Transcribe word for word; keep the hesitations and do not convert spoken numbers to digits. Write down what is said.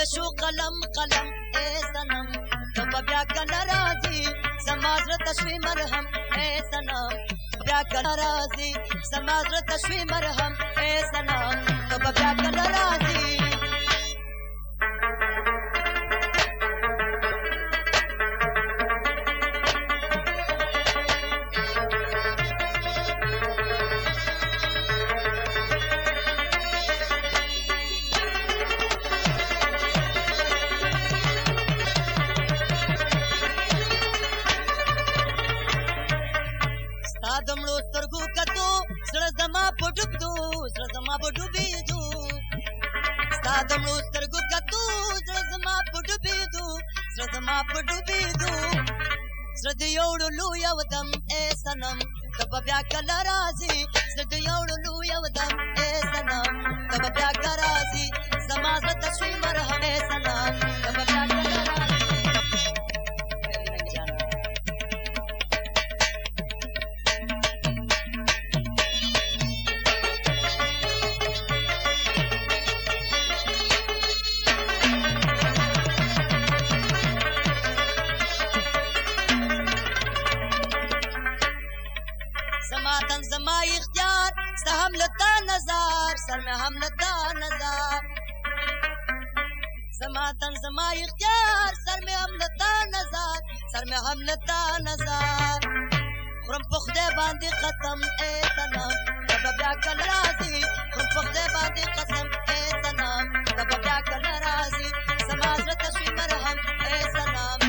شو قلم قلم اے سنم ته بیا کله راځي زما زړه ته شوې مرهم اے سنم بیا کله راځي زما زړه ته شوې مرهم اے سنم ته بیا کله راځي ستا د مړو سترګو کتو زړه زما په ډوبدو زړه زما په ډوبېدو ستا د مړو سترګو کتو زړه زما په ډوبېدو زړه زما په ډوبېدو زړه دې یوړلو یو دم اے صنم ته به بیا کله راځې زړه دې یوړلو یو دم اے صنم ته به بیا کله راځې زما زړه ته شوې مرهم اے صنم ته به بیا کله راځې زما تن زما اختیار ستا هم لتا نظر سر میں هم لتا نظر زما تن زما اختیار سر میں هم لتا نظر سر میں هم لتا نظر خورم په خدای باندې قسم اے صنم ته به بیا کله راځې خورم په خدای باندې قسم اے صنم ته به بیا کله راځې زما زړه ته شوې مرهم اے صنم